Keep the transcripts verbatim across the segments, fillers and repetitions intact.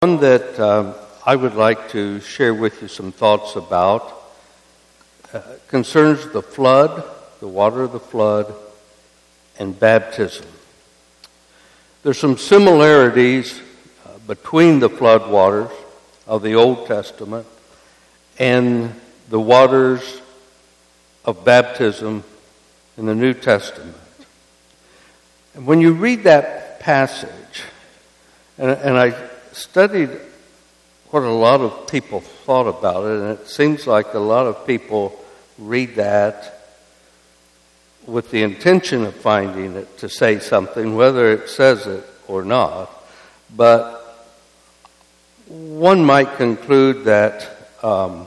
One that um, I would like to share with you some thoughts about uh, concerns the flood, the water of the flood, and baptism. There's some similarities uh, between the flood waters of the Old Testament and the waters of baptism in the New Testament. And when you read that passage, and, and I studied what a lot of people thought about it, and it seems like a lot of people read that with the intention of finding it to say something, whether it says it or not. But one might conclude that um,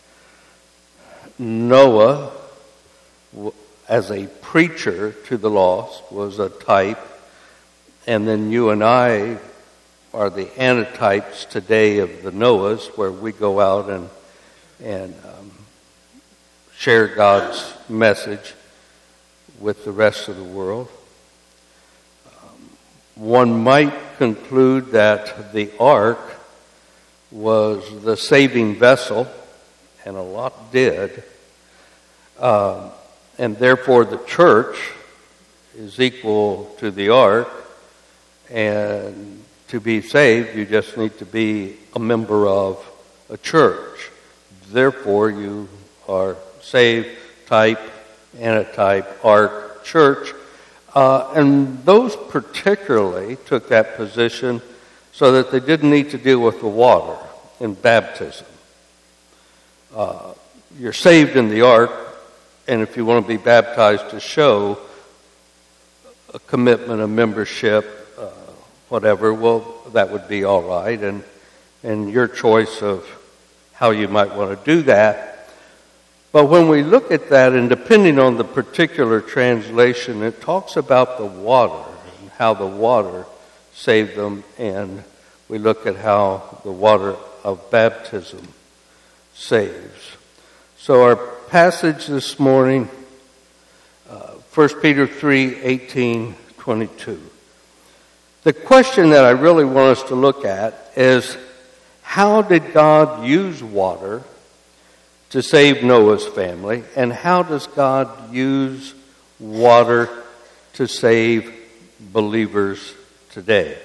Noah, as a preacher to the lost, was a type, and then you and I are the antitypes today of the Noahs, where we go out and and um, share God's message with the rest of the world. Um, one might conclude that the ark was the saving vessel, and a lot did, uh, and therefore the church is equal to the ark, and to be saved, you just need to be a member of a church. Therefore, you are saved, type, antitype, ark, church. Uh, and those particularly took that position so that they didn't need to deal with the water in baptism. Uh, you're saved in the ark, and if you want to be baptized to show a commitment, a membership, whatever, well, that would be all right, and and your choice of how you might want to do that. But when we look at that, and depending on the particular translation, it talks about the water and how the water saved them, and we look at how the water of baptism saves. So our passage this morning, uh, First Peter three, eighteen, twenty-two. The question that I really want us to look at is, how did God use water to save Noah's family, and how does God use water to save believers today?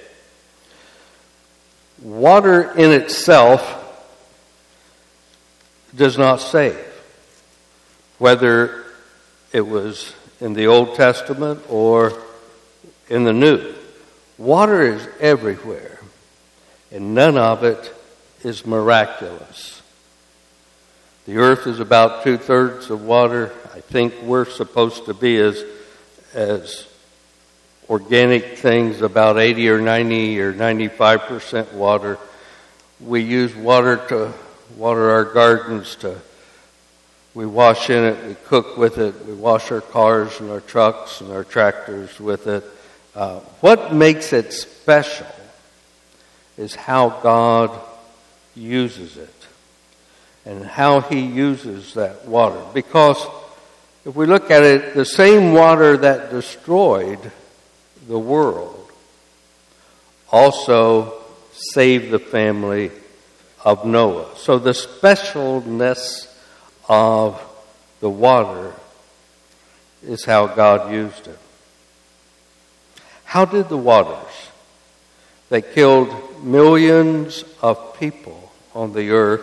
Water in itself does not save, whether it was in the Old Testament or in the New. Water is everywhere, and none of it is miraculous. The earth is about two-thirds of water. I think we're supposed to be as, as organic things, about eighty or ninety or ninety-five percent water. We use water to water our gardens, to we wash in it, we cook with it, we wash our cars and our trucks and our tractors with it. Uh, what makes it special is how God uses it and how He uses that water. Because if we look at it, the same water that destroyed the world also saved the family of Noah. So the specialness of the water is how God used it. How did the waters that killed millions of people on the earth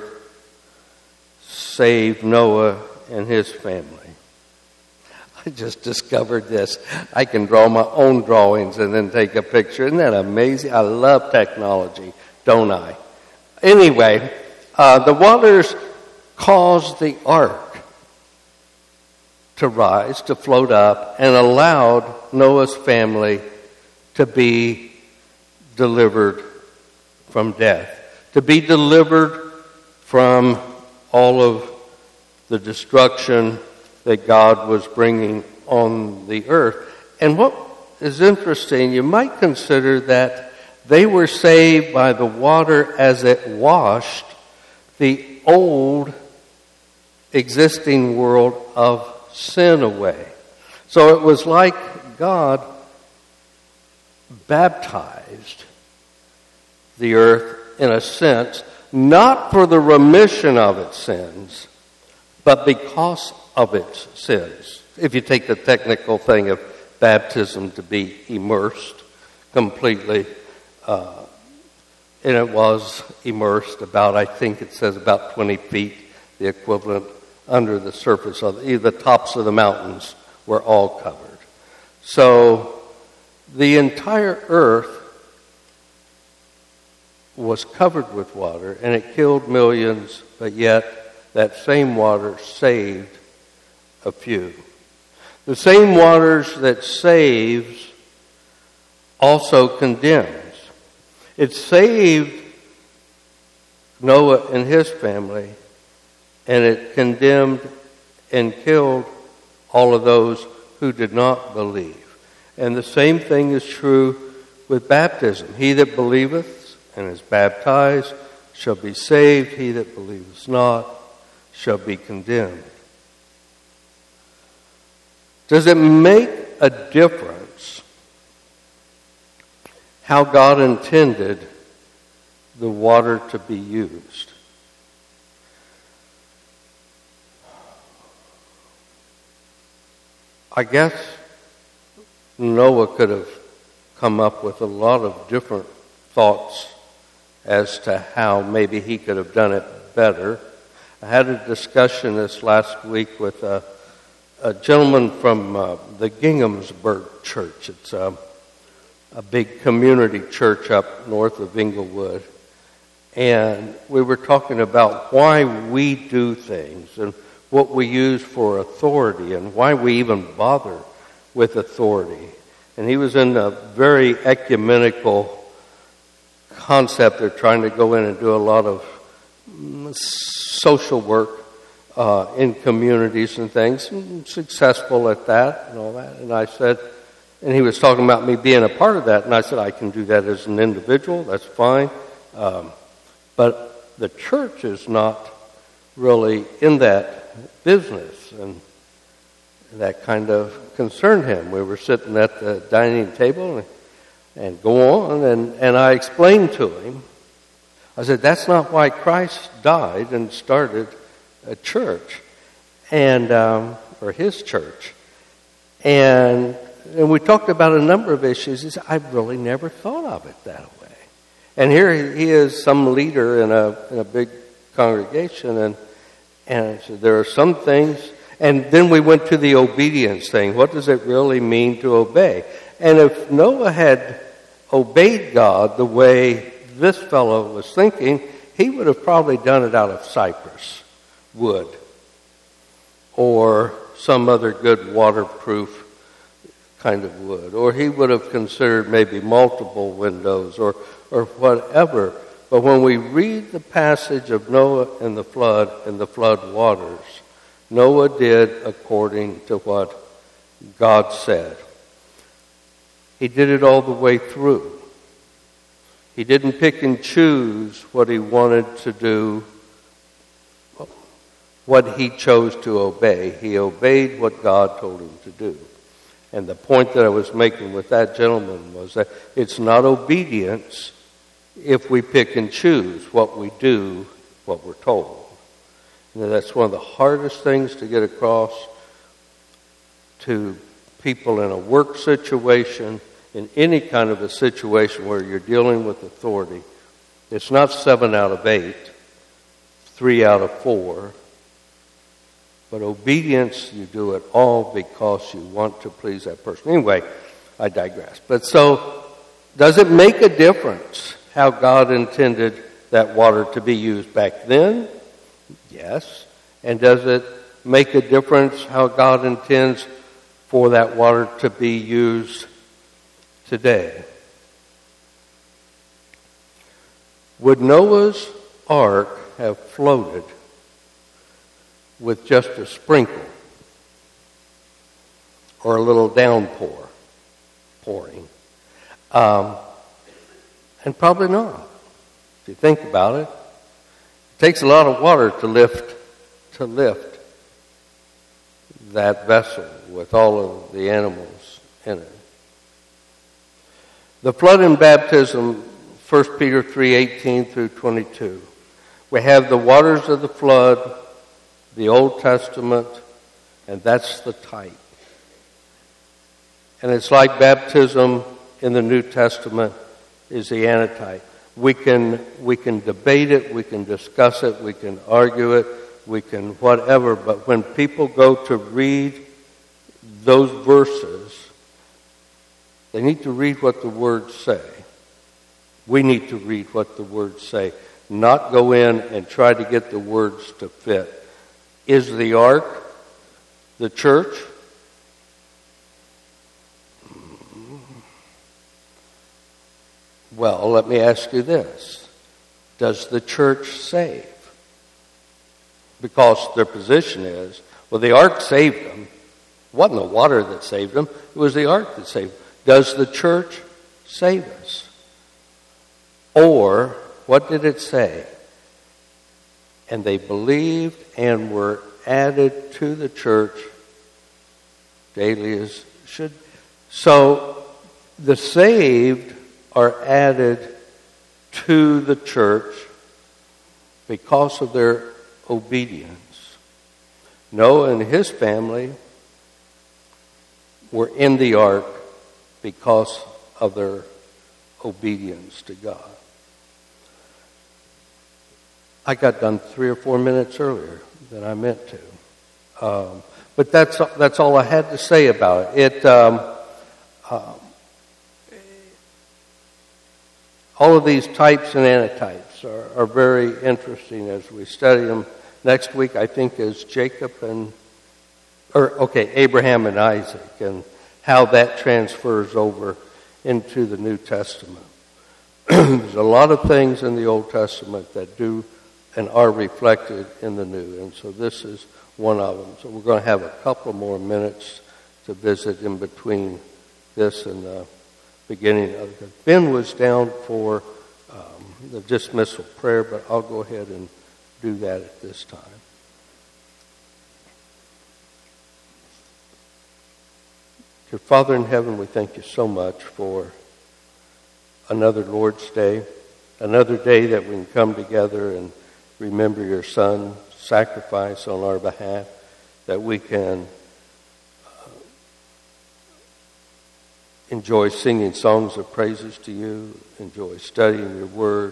save Noah and his family? I just discovered this. I can draw my own drawings and then take a picture. Isn't that amazing? I love technology, don't I? Anyway, uh, the waters caused the ark to rise, to float up, and allowed Noah's family to be delivered from death, to be delivered from all of the destruction that God was bringing on the earth. And what is interesting, you might consider that they were saved by the water as it washed the old existing world of sin away. So it was like God baptized the earth in a sense, not for the remission of its sins, but because of its sins. If you take the technical thing of baptism to be immersed completely, uh, and it was immersed about, I think it says about twenty feet, the equivalent under the surface of the, the tops of the mountains were all covered. So the entire earth was covered with water, and it killed millions, but yet that same water saved a few. The same waters that saves also condemns. It saved Noah and his family, and it condemned and killed all of those who did not believe. And the same thing is true with baptism. He that believeth and is baptized shall be saved. He that believeth not shall be condemned. Does it make a difference how God intended the water to be used? I guess Noah could have come up with a lot of different thoughts as to how maybe he could have done it better. I had a discussion this last week with a, a gentleman from uh, the Ginghamsburg Church. It's a, a big community church up north of Inglewood. And we were talking about why we do things and what we use for authority and why we even bother with authority. And he was in a very ecumenical concept. They're trying to go in and do a lot of social work uh, in communities and things, and successful at that and all that. And I said, and he was talking about me being a part of that, and I said, I can do that as an individual, that's fine. Um, but the church is not really in that business, and that kind of concerned him. We were sitting at the dining table and, and go on, and, and I explained to him, I said, that's not why Christ died and started a church, and um, or his church. And, and we talked about a number of issues. He said, I've really never thought of it that way. And here he is, some leader in a in a big congregation, and and I said, there are some things. And then we went to the obedience thing. What does it really mean to obey? And if Noah had obeyed God the way this fellow was thinking, he would have probably done it out of cypress wood or some other good waterproof kind of wood. Or he would have considered maybe multiple windows or, or whatever. But when we read the passage of Noah and the flood and the flood waters, Noah did according to what God said. He did it all the way through. He didn't pick and choose what he wanted to do, what he chose to obey. He obeyed what God told him to do. And the point that I was making with that gentleman was that it's not obedience if we pick and choose what we do, what we're told. You know, that's one of the hardest things to get across to people in a work situation, in any kind of a situation where you're dealing with authority. It's not seven out of eight, three out of four. But obedience, you do it all because you want to please that person. Anyway, I digress. But so, does it make a difference how God intended that water to be used back then? Yes. And does it make a difference how God intends for that water to be used today? Would Noah's ark have floated with just a sprinkle or a little downpour pouring? Um, and probably not. If you think about it, it takes a lot of water to lift to lift that vessel with all of the animals in it. The flood and baptism First Peter three eighteen through twenty-two. We have the waters of the flood, the Old Testament, and that's the type. And it's like baptism in the New Testament is the antitype. We can, we can debate it, we can discuss it, we can argue it, we can whatever, but when people go to read those verses, they need to read what the words say. We need to read what the words say, not go in and try to get the words to fit. Is the ark the church? Well, let me ask you this. Does the church save? Because their position is, well, the ark saved them. It wasn't the water that saved them. It was the ark that saved them. Does the church save us? Or, what did it say? And they believed and were added to the church daily as should. So, the saved are added to the church because of their obedience. Noah and his family were in the ark because of their obedience to God. I got done three or four minutes earlier than I meant to. Um, but that's that's all I had to say about it. It um, um, all of these types and antitypes are, are very interesting as we study them. Next week, I think, is Jacob and, or okay, Abraham and Isaac, and how that transfers over into the New Testament. There's a lot of things in the Old Testament that do and are reflected in the New, and so this is one of them. So we're going to have a couple more minutes to visit in between this and the beginning of it. Ben was down for um, the dismissal prayer, but I'll go ahead and do that at this time. Dear Father in heaven, we thank you so much for another Lord's Day, another day that we can come together and remember your Son's sacrifice on our behalf, that we can uh, enjoy singing songs of praises to you, enjoy studying your word,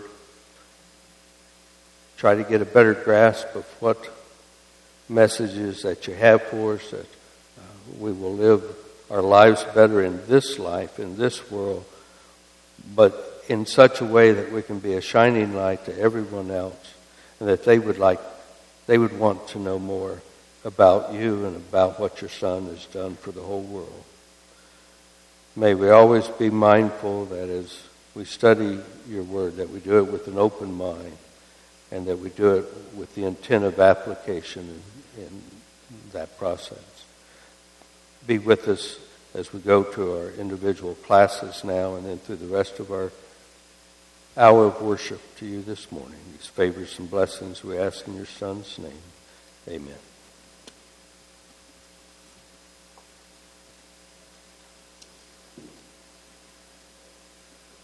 try to get a better grasp of what messages that you have for us, that uh, we will live our lives better in this life, in this world, but in such a way that we can be a shining light to everyone else, and that they would like, they would want to know more about you and about what your Son has done for the whole world. May we always be mindful that as we study your word, that we do it with an open mind, and that we do it with the intent of application in, in that process. Be with us as we go to our individual classes now and then through the rest of our hour of worship to you this morning. These favors and blessings we ask in your Son's name. Amen.